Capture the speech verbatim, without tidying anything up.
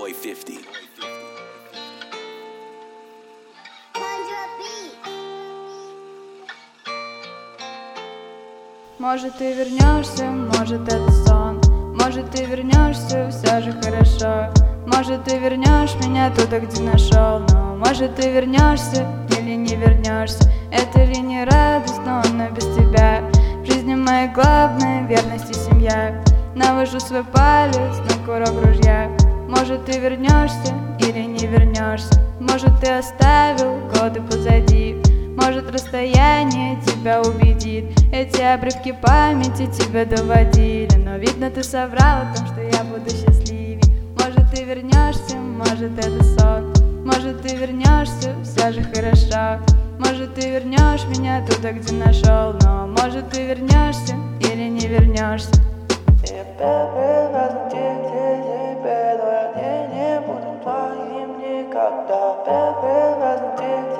boy fifty. Может, ты вернешься, может, это сон. Может, ты вернешься, все же хорошо. Может, ты вернешь меня туда, где нашел. Но может, ты вернешься или не вернешься. Это ли не радостно, но без тебя. В жизни моей главная верность и семья. Навожу свой палец на курок ружья. Может, ты вернешься или не вернешься. Может, ты оставил годы позади. Может, расстояние тебя убедит. Эти обрывки памяти тебя доводили. Но видно, ты соврал о том, что я буду счастливее. Может, ты вернешься, может, это сон. Может, ты вернешься, все же хорошо. Может, ты вернешь меня туда, где нашел. Но может, ты вернешься или не вернешься. Тебя привязан к тебе, но я не, не буду твоим никогда. Тебя привязан к тебе.